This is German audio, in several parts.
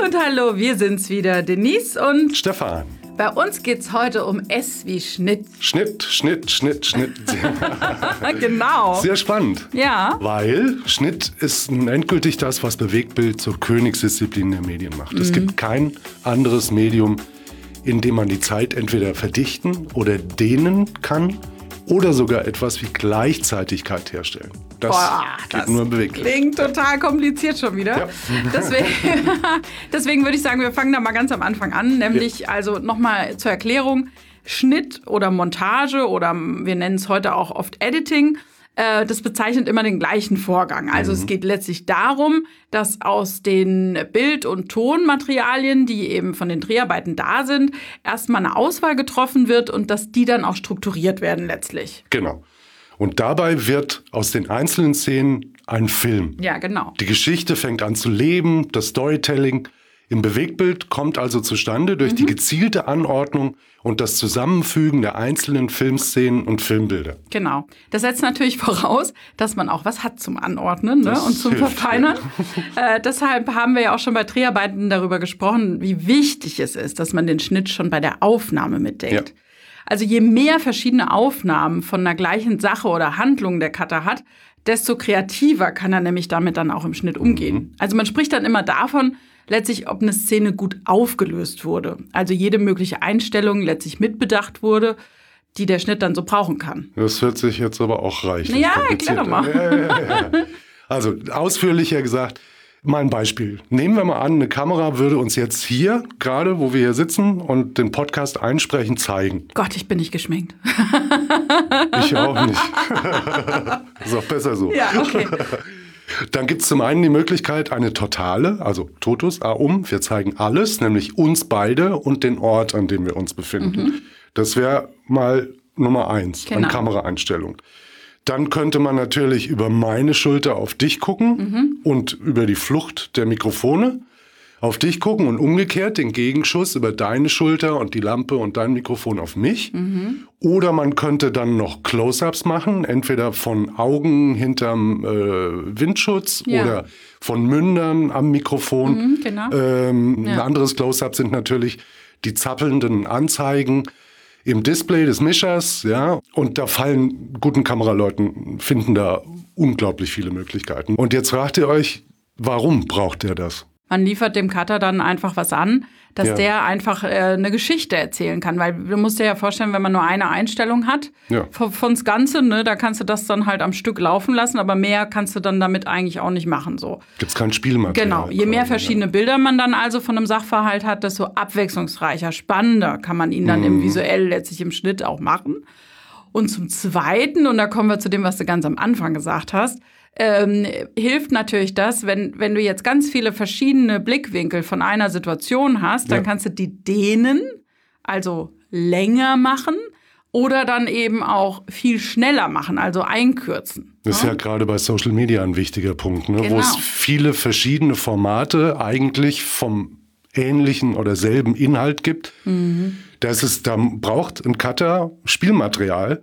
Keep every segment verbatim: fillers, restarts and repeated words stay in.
und hallo, wir sind's wieder, Denise und Stefan. Bei uns geht's heute um S wie Schnitt. Schnitt, Schnitt, Schnitt, Schnitt. Genau. Sehr spannend. Ja. Weil Schnitt ist nun endgültig das, was Bewegtbild zur Königsdisziplin der Medien macht. Mhm. Es gibt kein anderes Medium, in dem man die Zeit entweder verdichten oder dehnen kann oder sogar etwas wie Gleichzeitigkeit herstellen. Das Boah, geht das nur im Bewegtbild. Klingt total kompliziert schon wieder. Ja. Deswegen, deswegen würde ich sagen, wir fangen da mal ganz am Anfang an. Nämlich, ja. also nochmal zur Erklärung, Schnitt oder Montage oder wir nennen es heute auch oft Editing. Das bezeichnet immer den gleichen Vorgang. Also mhm. es geht letztlich darum, dass aus den Bild- und Tonmaterialien, die eben von den Dreharbeiten da sind, erstmal eine Auswahl getroffen wird und dass die dann auch strukturiert werden letztlich. Genau. Und dabei wird aus den einzelnen Szenen ein Film. Ja, genau. Die Geschichte fängt an zu leben, das Storytelling im Bewegtbild kommt also zustande durch mhm. die gezielte Anordnung und das Zusammenfügen der einzelnen Filmszenen und Filmbilder. Genau. Das setzt natürlich voraus, dass man auch was hat zum Anordnen, ne? Und zum hilft, Verfeinern. Ja. Äh, deshalb haben wir ja auch schon bei Dreharbeiten darüber gesprochen, wie wichtig es ist, dass man den Schnitt schon bei der Aufnahme mitdenkt. Ja. Also je mehr verschiedene Aufnahmen von einer gleichen Sache oder Handlung der Cutter hat, desto kreativer kann er nämlich damit dann auch im Schnitt umgehen. Mhm. Also man spricht dann immer davon, letztlich, ob eine Szene gut aufgelöst wurde. Also jede mögliche Einstellung letztlich mitbedacht wurde, die der Schnitt dann so brauchen kann. Das hört sich jetzt aber auch reichlich ja, erklär doch mal. Ja, ja, ja. Also ausführlicher gesagt, mal ein Beispiel. Nehmen wir mal an, eine Kamera würde uns jetzt hier, gerade wo wir hier sitzen und den Podcast einsprechen, zeigen. Gott, ich bin nicht geschminkt. Ich auch nicht. Ist auch besser so. Ja, okay. Dann gibt es zum einen die Möglichkeit, eine Totale, also Totus, A-Um, wir zeigen alles, nämlich uns beide und den Ort, an dem wir uns befinden. Mhm. Das wäre mal Nummer eins genau. an Kameraeinstellung. Dann könnte man natürlich über meine Schulter auf dich gucken mhm. und über die Flucht der Mikrofone auf dich gucken und umgekehrt den Gegenschuss über deine Schulter und die Lampe und dein Mikrofon auf mich. Mhm. Oder man könnte dann noch Close-ups machen, entweder von Augen hinterm äh, Windschutz ja. oder von Mündern am Mikrofon. Mhm, genau. ähm, ja. Ein anderes Close-up sind natürlich die zappelnden Anzeigen im Display des Mischers, ja, und da fallen guten Kameraleuten, finden da unglaublich viele Möglichkeiten. Und jetzt fragt ihr euch, warum braucht der das? Man liefert dem Cutter dann einfach was an, dass ja. der einfach äh, eine Geschichte erzählen kann. Weil du musst dir ja vorstellen, wenn man nur eine Einstellung hat ja. von, von's Ganze, ne, da kannst du das dann halt am Stück laufen lassen, aber mehr kannst du dann damit eigentlich auch nicht machen. So. Gibt's kein Spielmaterial. Genau, je mehr verschiedene ja. Bilder man dann also von einem Sachverhalt hat, desto abwechslungsreicher, spannender kann man ihn dann mhm. im visuell letztlich im Schnitt auch machen. Und zum Zweiten, und da kommen wir zu dem, was du ganz am Anfang gesagt hast, Ähm, hilft natürlich das, wenn, wenn du jetzt ganz viele verschiedene Blickwinkel von einer Situation hast, dann ja. kannst du die dehnen, also länger machen oder dann eben auch viel schneller machen, also einkürzen. Das ist ja, ja gerade bei Social Media ein wichtiger Punkt, ne? Genau. Wo es viele verschiedene Formate eigentlich vom ähnlichen oder selben Inhalt gibt. Mhm. Das ist, da braucht ein Cutter Spielmaterial,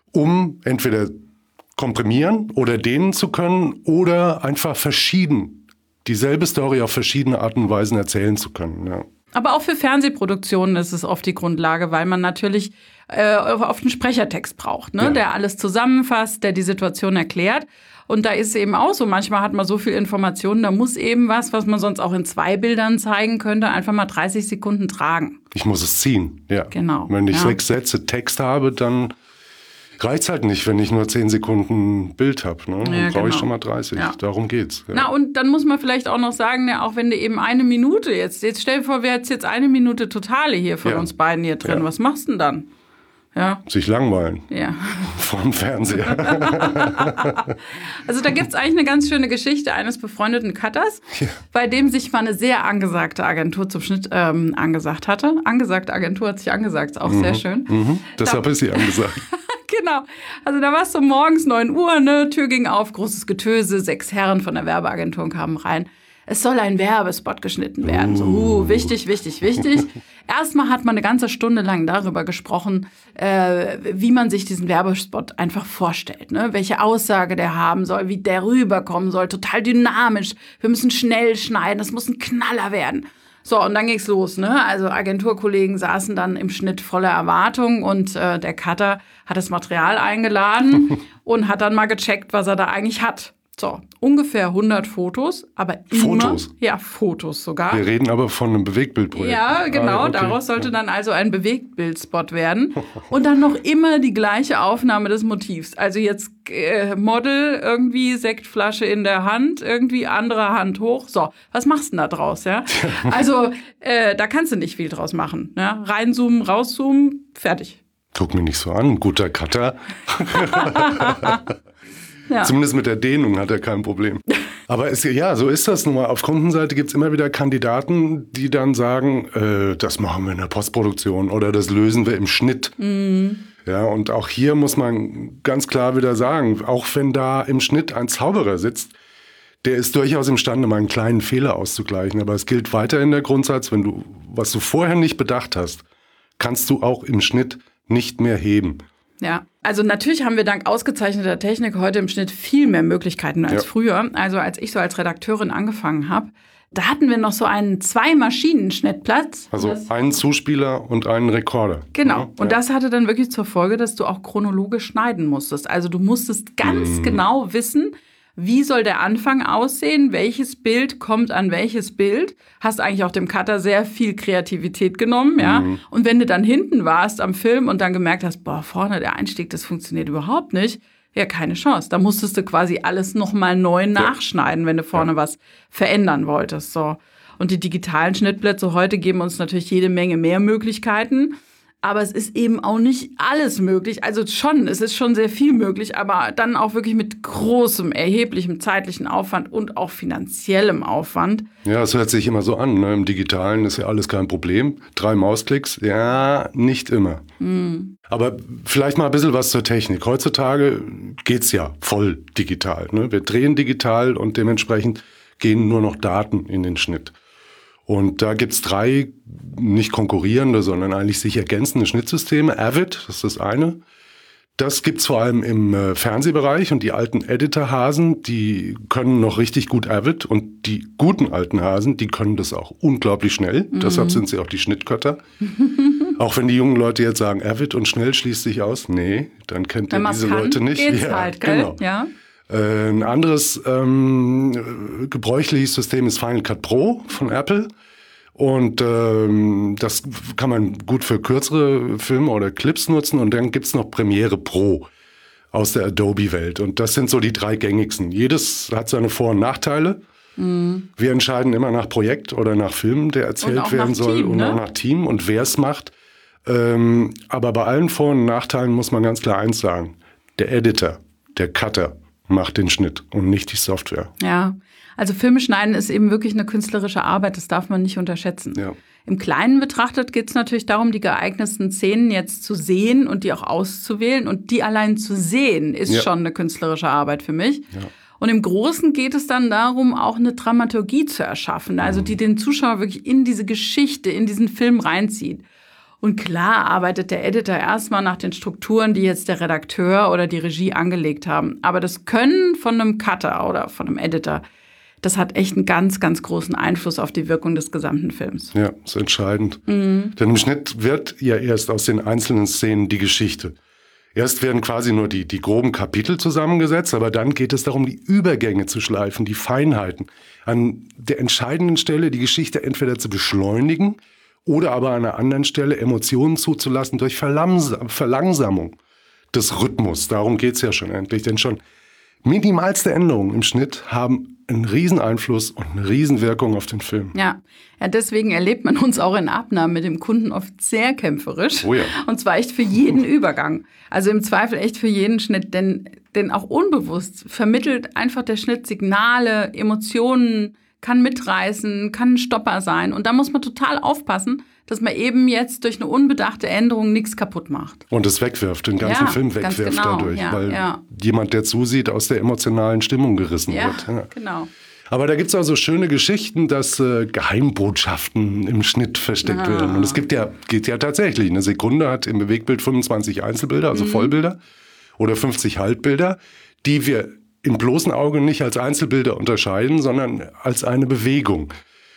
um entweder komprimieren oder dehnen zu können oder einfach verschieden dieselbe Story auf verschiedene Arten und Weisen erzählen zu können. Ja. Aber auch für Fernsehproduktionen ist es oft die Grundlage, weil man natürlich äh, oft einen Sprechertext braucht, ne? Ja. Der alles zusammenfasst, der die Situation erklärt. Und da ist es eben auch so, manchmal hat man so viel Informationen, da muss eben was, was man sonst auch in zwei Bildern zeigen könnte, einfach mal dreißig Sekunden tragen. Ich muss es ziehen, ja. Genau. Wenn ich ja. sechs Sätze Text habe, dann reicht halt nicht, wenn ich nur zehn Sekunden Bild habe. Ne? Dann ja, brauche genau. ich schon mal dreißig. Ja. Darum geht's. Ja. Na, und dann muss man vielleicht auch noch sagen, ja, auch wenn du eben eine Minute jetzt, jetzt stell dir vor, wir hätten jetzt eine Minute Totale hier von ja. uns beiden hier drin. Ja. Was machst du denn dann? Ja. Sich langweilen. Ja. Vorm Fernseher. Also da gibt's eigentlich eine ganz schöne Geschichte eines befreundeten Cutters, ja. bei dem sich mal eine sehr angesagte Agentur zum Schnitt ähm, angesagt hatte. Angesagte Agentur hat sich angesagt, ist auch mhm. sehr schön. Mhm. Deshalb da, ist sie angesagt. Genau. Also da war es so morgens neun Uhr, ne, Tür ging auf, großes Getöse, sechs Herren von der Werbeagentur kamen rein. Es soll ein Werbespot geschnitten werden. So, uh, wichtig, wichtig, wichtig. Erstmal hat man eine ganze Stunde lang darüber gesprochen, äh, wie man sich diesen Werbespot einfach vorstellt, ne? Welche Aussage der haben soll, wie der rüberkommen soll. Total dynamisch. Wir müssen schnell schneiden. Es muss ein Knaller werden. So, und dann ging's los, ne? Also Agenturkollegen saßen dann im Schnitt voller Erwartung und äh, der Cutter hat das Material eingeladen und hat dann mal gecheckt, was er da eigentlich hat. So, ungefähr hundert Fotos, aber immer... Fotos? Ja, Fotos sogar. Wir reden aber von einem Bewegtbildprojekt. Ja, genau. Ah, okay. Daraus sollte dann also ein Bewegtbildspot werden. Und dann noch immer die gleiche Aufnahme des Motivs. Also jetzt äh, Model, irgendwie Sektflasche in der Hand, irgendwie andere Hand hoch. So, was machst du denn da draus, ja? Also, äh, da kannst du nicht viel draus machen. Ja? Reinzoomen, rauszoomen, fertig. Guck mich nicht so an, guter Cutter. Ja. Zumindest mit der Dehnung hat er kein Problem. Aber es, ja, so ist das nun mal. Auf Kundenseite gibt es immer wieder Kandidaten, die dann sagen, äh, das machen wir in der Postproduktion oder das lösen wir im Schnitt. Mhm. Ja, und auch hier muss man ganz klar wieder sagen, auch wenn da im Schnitt ein Zauberer sitzt, der ist durchaus imstande, mal einen kleinen Fehler auszugleichen. Aber es gilt weiterhin der Grundsatz, wenn du, was du vorher nicht bedacht hast, kannst du auch im Schnitt nicht mehr heben. Ja, also natürlich haben wir dank ausgezeichneter Technik heute im Schnitt viel mehr Möglichkeiten als ja. früher. Also als ich so als Redakteurin angefangen habe, da hatten wir noch so einen Zwei-Maschinen-Schnittplatz. Also einen Zuspieler und einen Rekorder. Genau. Ja, und ja. das hatte dann wirklich zur Folge, dass du auch chronologisch schneiden musstest. Also du musstest ganz mhm. genau wissen, wie soll der Anfang aussehen, welches Bild kommt an welches Bild. Hast eigentlich auch dem Cutter sehr viel Kreativität genommen, ja. Mhm. Und wenn du dann hinten warst am Film und dann gemerkt hast, boah, vorne der Einstieg, das funktioniert überhaupt nicht, ja, keine Chance. Da musstest du quasi alles nochmal neu nachschneiden, wenn du vorne ja. was verändern wolltest, so. Und die digitalen Schnittplätze heute geben uns natürlich jede Menge mehr Möglichkeiten. Aber es ist eben auch nicht alles möglich. Also schon, es ist schon sehr viel möglich, aber dann auch wirklich mit großem, erheblichem zeitlichen Aufwand und auch finanziellem Aufwand. Ja, es hört sich immer so an, ne? Im Digitalen ist ja alles kein Problem. Drei Mausklicks, ja, nicht immer. Mhm. Aber vielleicht mal ein bisschen was zur Technik. Heutzutage geht's ja voll digital, ne? Wir drehen digital und dementsprechend gehen nur noch Daten in den Schnitt. Und da gibt's drei nicht konkurrierende, sondern eigentlich sich ergänzende Schnittsysteme. Avid, das ist das eine. Das gibt's vor allem im äh, Fernsehbereich und die alten Editor-Hasen, die können noch richtig gut Avid und die guten alten Hasen, die können das auch unglaublich schnell. Mhm. Deshalb sind sie auch die Schnittkötter. Auch wenn die jungen Leute jetzt sagen, Avid und schnell schließt sich aus. Nee, dann kennt ihr diese kann, Leute nicht. Geht's ja, halt, gell? Genau. Ja. Ein anderes ähm, gebräuchliches System ist Final Cut Pro von Apple. Und ähm, das kann man gut für kürzere Filme oder Clips nutzen. Und dann gibt's noch Premiere Pro aus der Adobe-Welt. Und das sind so die drei gängigsten. Jedes hat seine Vor- und Nachteile. Mhm. Wir entscheiden immer nach Projekt oder nach Film, der erzählt werden soll. Team, und ne? auch nach Team und wer es macht. Ähm, aber bei allen Vor- und Nachteilen muss man ganz klar eins sagen. Der Editor, der Cutter, macht den Schnitt und nicht die Software. Ja, also Filme schneiden ist eben wirklich eine künstlerische Arbeit, das darf man nicht unterschätzen. Ja. Im Kleinen betrachtet geht es natürlich darum, die geeignetsten Szenen jetzt zu sehen und die auch auszuwählen. Und die allein zu sehen, ist ja. schon eine künstlerische Arbeit für mich. Ja. Und im Großen geht es dann darum, auch eine Dramaturgie zu erschaffen, also die den Zuschauer wirklich in diese Geschichte, in diesen Film reinzieht. Und klar arbeitet der Editor erstmal nach den Strukturen, die jetzt der Redakteur oder die Regie angelegt haben. Aber das Können von einem Cutter oder von einem Editor, das hat echt einen ganz, ganz großen Einfluss auf die Wirkung des gesamten Films. Ja, ist entscheidend. Mhm. Denn im Schnitt wird ja erst aus den einzelnen Szenen die Geschichte. Erst werden quasi nur die, die groben Kapitel zusammengesetzt, aber dann geht es darum, die Übergänge zu schleifen, die Feinheiten. An der entscheidenden Stelle die Geschichte entweder zu beschleunigen, oder aber an einer anderen Stelle Emotionen zuzulassen durch Verlangsam- Verlangsamung des Rhythmus. Darum geht's ja schon endlich. Denn schon minimalste Änderungen im Schnitt haben einen riesen Einfluss und eine riesen Wirkung auf den Film. Ja. ja, deswegen erlebt man uns auch in Abnahmen mit dem Kunden oft sehr kämpferisch. Oh ja. Und zwar echt für jeden Übergang. Also im Zweifel echt für jeden Schnitt. Denn, denn auch unbewusst vermittelt einfach der Schnitt Signale, Emotionen, kann mitreißen, kann ein Stopper sein. Und da muss man total aufpassen, dass man eben jetzt durch eine unbedachte Änderung nichts kaputt macht. Und es wegwirft, den ganzen ja, Film wegwirft genau, dadurch. Ja, weil ja. jemand, der zusieht, aus der emotionalen Stimmung gerissen ja, wird. Ja, genau. Aber da gibt's auch so schöne Geschichten, dass äh, Geheimbotschaften im Schnitt versteckt ah. werden. Und es gibt ja, geht ja tatsächlich. Eine Sekunde hat im Bewegtbild fünfundzwanzig Einzelbilder, also mhm. Vollbilder, oder fünfzig Halbbilder, die wir im bloßen Auge nicht als Einzelbilder unterscheiden, sondern als eine Bewegung.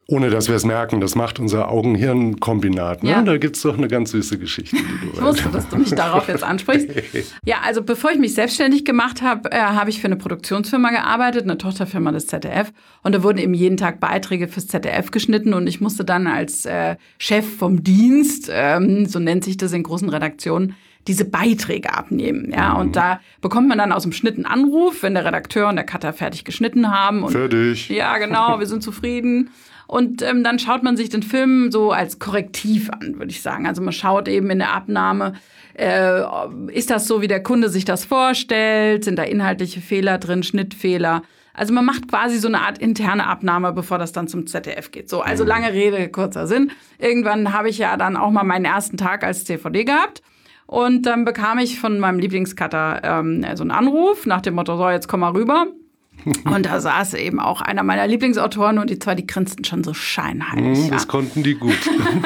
Ohne dass wir es merken, das macht unser Augen-Hirn-Kombinat. Ne? Ja. Da gibt es doch eine ganz süße Geschichte. Die du ich wusste, dass du mich darauf jetzt ansprichst. Ja, also bevor ich mich selbstständig gemacht habe, äh, habe ich für eine Produktionsfirma gearbeitet, eine Tochterfirma des Z D F. Und da wurden eben jeden Tag Beiträge fürs Z D F geschnitten. Und ich musste dann als äh, Chef vom Dienst, ähm, so nennt sich das in großen Redaktionen, diese Beiträge abnehmen. Ja, und da bekommt man dann aus dem Schnitt einen Anruf, wenn der Redakteur und der Cutter fertig geschnitten haben. Und, fertig. Ja, genau, wir sind zufrieden. Und ähm, dann schaut man sich den Film so als Korrektiv an, würde ich sagen. Also man schaut eben in der Abnahme, äh, ist das so, wie der Kunde sich das vorstellt? Sind da inhaltliche Fehler drin, Schnittfehler? Also man macht quasi so eine Art interne Abnahme, bevor das dann zum Z D F geht. So, also lange Rede, kurzer Sinn. Irgendwann habe ich ja dann auch mal meinen ersten Tag als C V D gehabt. Und dann bekam ich von meinem Lieblingscutter ähm, so einen Anruf nach dem Motto, so, jetzt komm mal rüber. Und da saß eben auch einer meiner Lieblingsautoren und die zwei, die grinsten schon so scheinheilig. Mm, das ja. konnten die gut.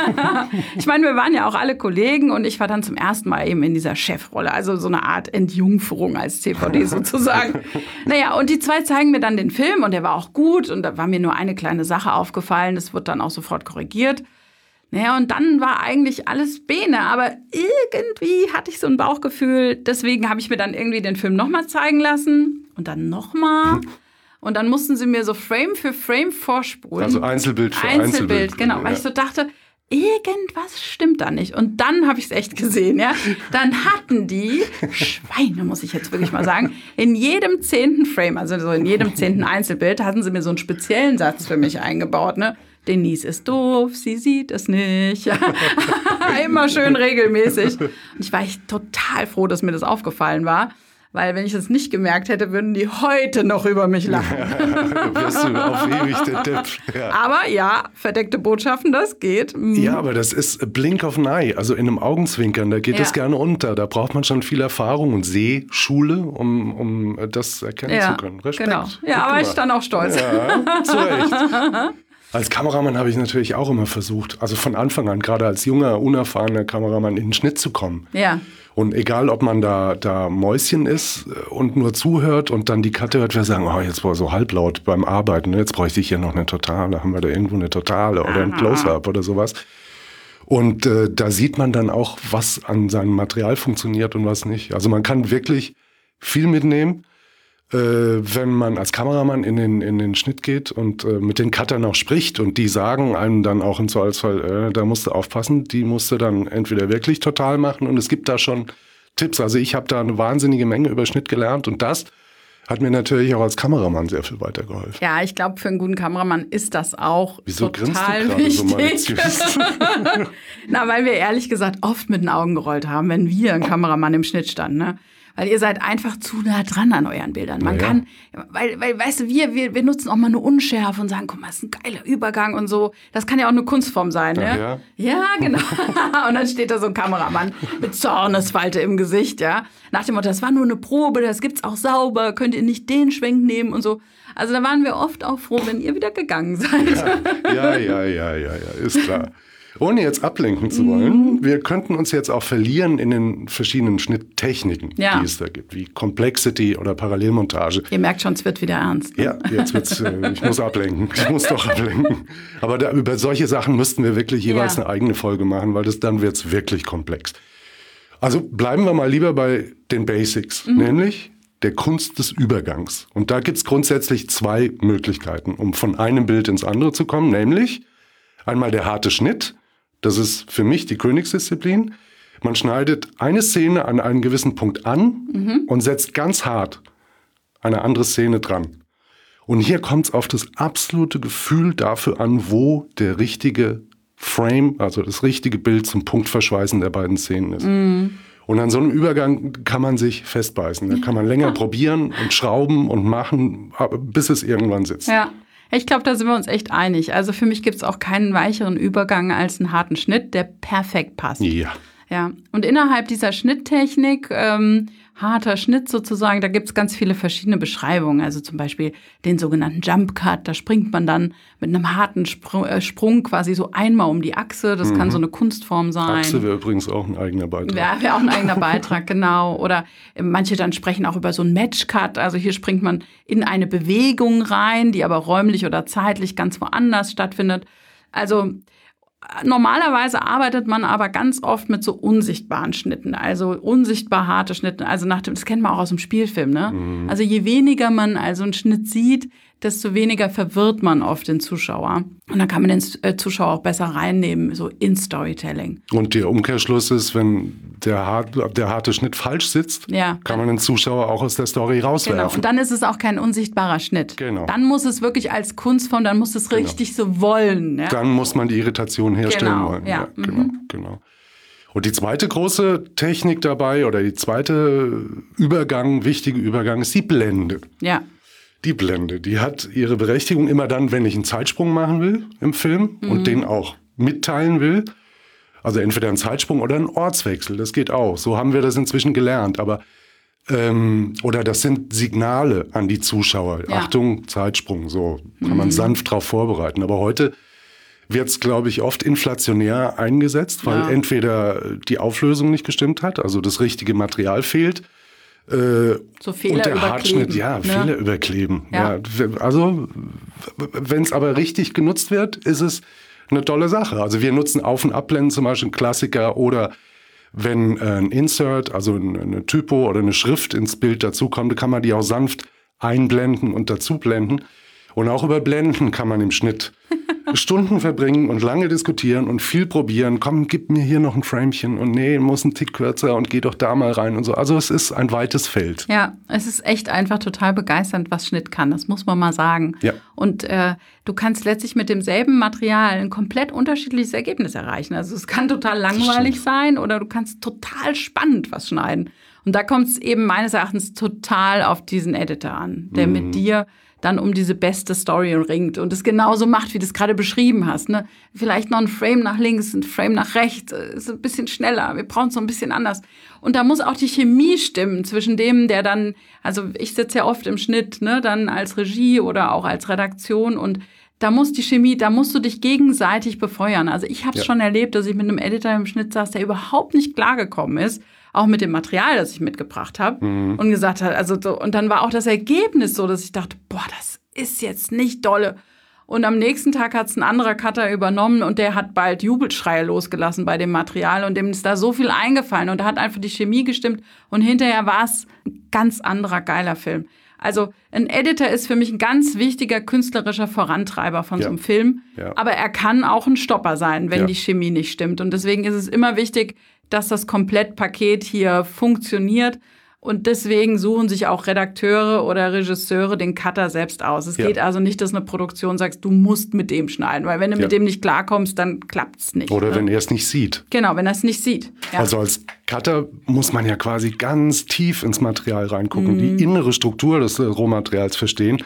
Ich meine, wir waren ja auch alle Kollegen und ich war dann zum ersten Mal eben in dieser Chefrolle. Also so eine Art Entjungferung als C V D sozusagen. Naja, und die zwei zeigen mir dann den Film und der war auch gut und da war mir nur eine kleine Sache aufgefallen. Das wird dann auch sofort korrigiert. Naja, und dann war eigentlich alles Bene, aber irgendwie hatte ich so ein Bauchgefühl. Deswegen habe ich mir dann irgendwie den Film nochmal zeigen lassen und dann nochmal. Und dann mussten sie mir so Frame für Frame vorspulen. Also Einzelbild für Einzelbild. Einzelbild. Genau, weil ja. ich so dachte, irgendwas stimmt da nicht. Und dann habe ich es echt gesehen, ja. Dann hatten die, Schweine muss ich jetzt wirklich mal sagen, in jedem zehnten Frame, also so in jedem zehnten Einzelbild, hatten sie mir so einen speziellen Satz für mich eingebaut, ne? Denise ist doof, sie sieht es nicht. Immer schön regelmäßig. Und ich war echt total froh, dass mir das aufgefallen war. Weil wenn ich das nicht gemerkt hätte, würden die heute noch über mich lachen. Du wirst du auf ewig der Depp. Ja. Aber ja, verdeckte Botschaften, das geht. Mhm. Ja, aber das ist Blink of an Eye, also in einem Augenzwinkern, da geht ja. es gerne unter. Da braucht man schon viel Erfahrung und Sehschule, um, um das erkennen ja, zu können. Respekt. Genau. Ja, aber ich dann auch stolz. Ja, zu Recht. Als Kameramann habe ich natürlich auch immer versucht, also von Anfang an, gerade als junger, unerfahrener Kameramann, in den Schnitt zu kommen. Ja. Und egal, ob man da, da Mäuschen ist und nur zuhört und dann die Cutter hört, wir sagen, oh, jetzt war so halblaut beim Arbeiten, jetzt bräuchte ich hier noch eine Totale, haben wir da irgendwo eine Totale oder ein Close-Up oder sowas. Und äh, da sieht man dann auch, was an seinem Material funktioniert und was nicht. Also man kann wirklich viel mitnehmen, äh, wenn man als Kameramann in den, in den Schnitt geht und äh, mit den Cuttern auch spricht und die sagen einem dann auch im Zweifelsfall, äh, da musst du aufpassen, die musst du dann entweder wirklich total machen und es gibt da schon Tipps. Also ich habe da eine wahnsinnige Menge über Schnitt gelernt und das hat mir natürlich auch als Kameramann sehr viel weitergeholfen. Ja, ich glaube, für einen guten Kameramann ist das auch Wieso total grinst du wichtig. So Na, weil wir ehrlich gesagt oft mit den Augen gerollt haben, wenn wir ein Kameramann im Schnitt standen, ne? Weil ihr seid einfach zu nah dran an euren Bildern. Man ja. kann, weil, weil, weißt du, wir, wir, wir nutzen auch mal eine Unschärfe und sagen, guck mal, das ist ein geiler Übergang und so. Das kann ja auch eine Kunstform sein, ne? Ja, ja genau. Und dann steht da so ein Kameramann mit Zornesfalte im Gesicht, ja. Nach dem Motto, das war nur eine Probe, das gibt's auch sauber, könnt ihr nicht den Schwenk nehmen und so. Also da waren wir oft auch froh, wenn ihr wieder gegangen seid. Ja, ja, ja, ja, ja, ist klar. Ohne jetzt ablenken zu wollen, wir könnten uns jetzt auch verlieren in den verschiedenen Schnitttechniken, ja. die es da gibt, wie Complexity oder Parallelmontage. Ihr merkt schon, es wird wieder ernst. Ne? Ja, jetzt wird's, äh, ich muss ablenken, ich muss doch ablenken. Aber da, über solche Sachen müssten wir wirklich jeweils ja. eine eigene Folge machen, weil das, dann wird's wirklich komplex. Also bleiben wir mal lieber bei den Basics, mhm. nämlich der Kunst des Übergangs. Und da gibt's grundsätzlich zwei Möglichkeiten, um von einem Bild ins andere zu kommen, nämlich einmal der harte Schnitt. Das ist für mich die Königsdisziplin. Man schneidet eine Szene an einem gewissen Punkt an mhm. und setzt ganz hart eine andere Szene dran. Und hier kommt es auf das absolute Gefühl dafür an, wo der richtige Frame, also das richtige Bild zum Punktverschweißen der beiden Szenen ist. Mhm. Und an so einem Übergang kann man sich festbeißen. Da kann man länger ja. probieren und schrauben und machen, bis es irgendwann sitzt. Ja. Ich glaube, da sind wir uns echt einig. Also für mich gibt es auch keinen weicheren Übergang als einen harten Schnitt, der perfekt passt. Ja. Ja. Und innerhalb dieser Schnitttechnik ähm, harter Schnitt sozusagen, da gibt's ganz viele verschiedene Beschreibungen. Also zum Beispiel den sogenannten Jump Cut, da springt man dann mit einem harten Sprung, äh, Sprung quasi so einmal um die Achse. Das mhm. kann so eine Kunstform sein. Achse wäre übrigens auch ein eigener Beitrag. Ja, wäre auch ein eigener Beitrag, genau. Oder manche dann sprechen auch über so einen Match Cut. Also hier springt man in eine Bewegung rein, die aber räumlich oder zeitlich ganz woanders stattfindet. Also normalerweise arbeitet man aber ganz oft mit so unsichtbaren Schnitten, also unsichtbar harte Schnitte. Also nach dem, das kennt man auch aus dem Spielfilm, ne? Mhm. Also je weniger man also einen Schnitt sieht, desto weniger verwirrt man oft den Zuschauer. Und dann kann man den Zuschauer auch besser reinnehmen, so in Storytelling. Und der Umkehrschluss ist, wenn der, hart, der harte Schnitt falsch sitzt, ja. kann man den Zuschauer auch aus der Story rauswerfen. Genau, und dann ist es auch kein unsichtbarer Schnitt. Genau. Dann muss es wirklich als Kunstform, dann muss es genau. richtig so wollen. Ja? Dann muss man die Irritation herstellen genau. wollen. Ja. Ja, genau, mhm. genau. Und die zweite große Technik dabei oder die zweite Übergang, wichtige Übergang ist die Blende. Ja. Die Blende, die hat ihre Berechtigung immer dann, wenn ich einen Zeitsprung machen will im Film mhm. und den auch mitteilen will. Also entweder einen Zeitsprung oder einen Ortswechsel, das geht auch. So haben wir das inzwischen gelernt. Aber ähm, oder das sind Signale an die Zuschauer. Ja. Achtung, Zeitsprung, so kann mhm. man sanft drauf vorbereiten. Aber heute wird es, glaube ich, oft inflationär eingesetzt, weil ja. entweder die Auflösung nicht gestimmt hat, also das richtige Material fehlt. Äh, so Fehler und der überkleben. Hartschnitt, ja, ne? Fehler überkleben. Ja. Ja, also, wenn es aber richtig genutzt wird, ist es eine tolle Sache. Also wir nutzen Auf- und Abblenden, zum Beispiel ein Klassiker, oder wenn äh, ein Insert, also eine Typo oder eine Schrift ins Bild dazukommt, kann man die auch sanft einblenden und dazublenden. Und auch über Blenden kann man im Schnitt Stunden verbringen und lange diskutieren und viel probieren. Komm, gib mir hier noch ein Framchen und nee, muss ein Tick kürzer und geh doch da mal rein und so. Also es ist ein weites Feld. Ja, es ist echt einfach total begeisternd, was Schnitt kann. Das muss man mal sagen. Ja. Und äh, du kannst letztlich mit demselben Material ein komplett unterschiedliches Ergebnis erreichen. Also es kann total langweilig sein oder du kannst total spannend was schneiden. Und da kommt es eben meines Erachtens total auf diesen Editor an, der mhm. mit dir dann um diese beste Story ringt und es genauso macht, wie du es gerade beschrieben hast. Ne? Vielleicht noch ein Frame nach links, ein Frame nach rechts, ist ein bisschen schneller, wir brauchen es so ein bisschen anders. Und da muss auch die Chemie stimmen zwischen dem, der dann, also ich sitze ja oft im Schnitt, ne, dann als Regie oder auch als Redaktion und da muss die Chemie, da musst du dich gegenseitig befeuern. Also ich habe es ja. schon erlebt, dass ich mit einem Editor im Schnitt saß, der überhaupt nicht klargekommen ist, auch mit dem Material, das ich mitgebracht habe mhm. und gesagt hat, also so, und dann war auch das Ergebnis so, dass ich dachte, boah, das ist jetzt nicht dolle. Und am nächsten Tag hat es ein anderer Cutter übernommen und der hat bald Jubelschreie losgelassen bei dem Material und dem ist da so viel eingefallen und da hat einfach die Chemie gestimmt und hinterher war es ein ganz anderer geiler Film. Also ein Editor ist für mich ein ganz wichtiger künstlerischer Vorantreiber von ja. so einem Film, ja. aber er kann auch ein Stopper sein, wenn ja. die Chemie nicht stimmt. Und deswegen ist es immer wichtig, dass das Komplettpaket hier funktioniert. Und deswegen suchen sich auch Redakteure oder Regisseure den Cutter selbst aus. Es ja. geht also nicht, dass eine Produktion sagt, du musst mit dem schneiden. Weil wenn du ja. mit dem nicht klarkommst, dann klappt's nicht. Oder ne? wenn er es nicht sieht. Genau, wenn er es nicht sieht. Ja. Also als Cutter muss man ja quasi ganz tief ins Material reingucken, mhm. die innere Struktur des Rohmaterials verstehen.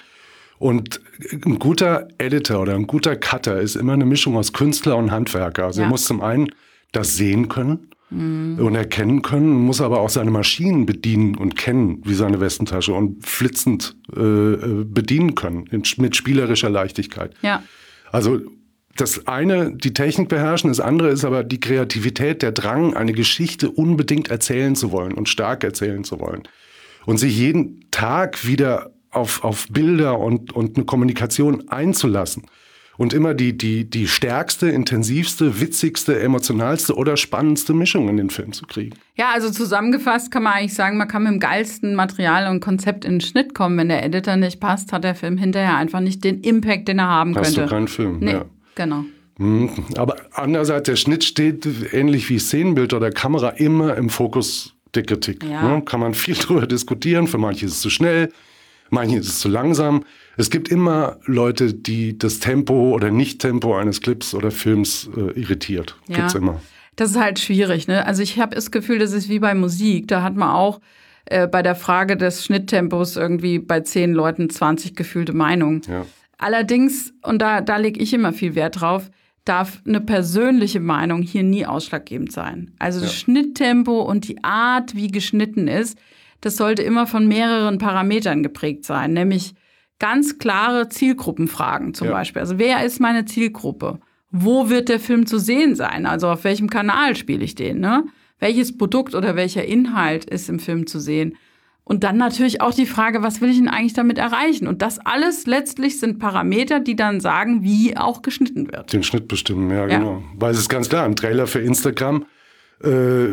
Und ein guter Editor oder ein guter Cutter ist immer eine Mischung aus Künstler und Handwerker. Also ja. er muss zum einen das sehen können, Mhm. und erkennen können, muss aber auch seine Maschinen bedienen und kennen, wie seine Westentasche und flitzend äh, bedienen können, in, mit spielerischer Leichtigkeit. Ja. Also das eine, die Technik beherrschen, das andere ist aber die Kreativität, der Drang, eine Geschichte unbedingt erzählen zu wollen und stark erzählen zu wollen. Und sich jeden Tag wieder auf, auf Bilder und, und eine Kommunikation einzulassen. Und immer die, die, die stärkste, intensivste, witzigste, emotionalste oder spannendste Mischung in den Film zu kriegen. Ja, also zusammengefasst kann man eigentlich sagen, man kann mit dem geilsten Material und Konzept in den Schnitt kommen. Wenn der Editor nicht passt, hat der Film hinterher einfach nicht den Impact, den er haben Hast könnte. Hast du keinen Film, nee, ja. Genau. Aber andererseits, der Schnitt steht ähnlich wie Szenenbild oder Kamera immer im Fokus der Kritik. Ja. Ne? Kann man viel drüber diskutieren. Für manche ist es zu schnell, manche ist es zu langsam. Es gibt immer Leute, die das Tempo oder Nicht-Tempo eines Clips oder Films äh, irritiert. Ja. Gibt's immer. Das ist halt schwierig, ne? Also ich habe das Gefühl, das ist wie bei Musik. Da hat man auch äh, bei der Frage des Schnitttempos irgendwie bei zehn Leuten zwanzig gefühlte Meinungen. Ja. Allerdings, und da, da lege ich immer viel Wert drauf, darf eine persönliche Meinung hier nie ausschlaggebend sein. Also das ja. Schnitttempo und die Art, wie geschnitten ist, das sollte immer von mehreren Parametern geprägt sein, nämlich ganz klare Zielgruppenfragen zum ja. Beispiel. Also wer ist meine Zielgruppe? Wo wird der Film zu sehen sein? Also auf welchem Kanal spiele ich den? Ne? Welches Produkt oder welcher Inhalt ist im Film zu sehen? Und dann natürlich auch die Frage, was will ich denn eigentlich damit erreichen? Und das alles letztlich sind Parameter, die dann sagen, wie auch geschnitten wird. Den Schnitt bestimmen, ja, ja. genau. Weil es ist ganz klar, ein Trailer für Instagram, äh,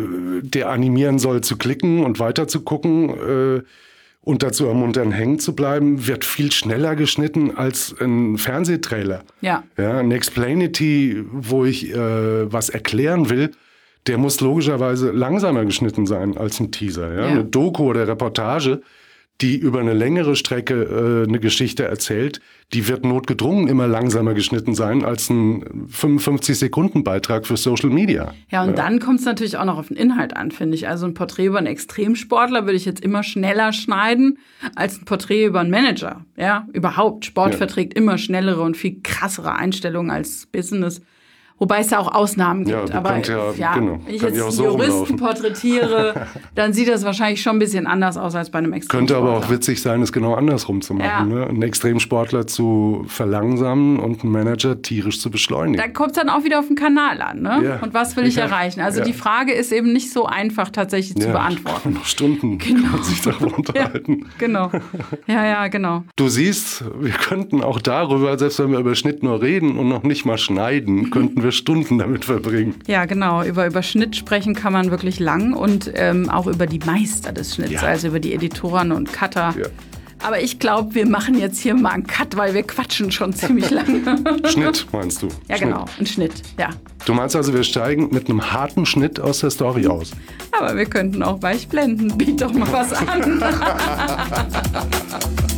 der animieren soll zu klicken und weiter zu gucken äh, und dazu ermuntern, hängen zu bleiben, wird viel schneller geschnitten als ein Fernsehtrailer. Ja. Ja, ein Explainity, wo ich äh, was erklären will, der muss logischerweise langsamer geschnitten sein als ein Teaser. Ja? Ja. Eine Doku oder Reportage, die über eine längere Strecke äh, eine Geschichte erzählt, die wird notgedrungen immer langsamer geschnitten sein als ein fünfundfünfzig-Sekunden-Beitrag für Social Media. Ja, und ja. dann kommt es natürlich auch noch auf den Inhalt an, finde ich. Also ein Porträt über einen Extremsportler würde ich jetzt immer schneller schneiden als ein Porträt über einen Manager. Ja, überhaupt. Sport ja. verträgt immer schnellere und viel krassere Einstellungen als Business. Wobei es ja auch Ausnahmen gibt. Ja, aber ja, ja, genau. wenn ich Kann jetzt auch so Juristen rumlaufen. porträtiere, dann sieht das wahrscheinlich schon ein bisschen anders aus als bei einem Extremsportler. Könnte aber auch witzig sein, es genau andersrum zu machen. Ja. Ne? Einen Extremsportler zu verlangsamen und einen Manager tierisch zu beschleunigen. Da kommt es dann auch wieder auf den Kanal an. Ne? Ja. Und was will ich ja. erreichen? Also ja. die Frage ist eben nicht so einfach tatsächlich ja. zu beantworten. Noch Stunden genau. kann man sich darüber unterhalten. Ja, genau. Ja, ja, genau. Du siehst, wir könnten auch darüber, selbst wenn wir über Schnitt nur reden und noch nicht mal schneiden, könnten wir Stunden damit verbringen. Ja, genau. Über, über Schnitt sprechen kann man wirklich lang und ähm, auch über die Meister des Schnitts, ja. also über die Editoren und Cutter. Ja. Aber ich glaube, wir machen jetzt hier mal einen Cut, weil wir quatschen schon ziemlich lange. Schnitt meinst du? Ja, Schnitt. genau. Ein Schnitt, ja. Du meinst also, wir steigen mit einem harten Schnitt aus der Story aus? Aber wir könnten auch weich blenden. Biet doch mal was an.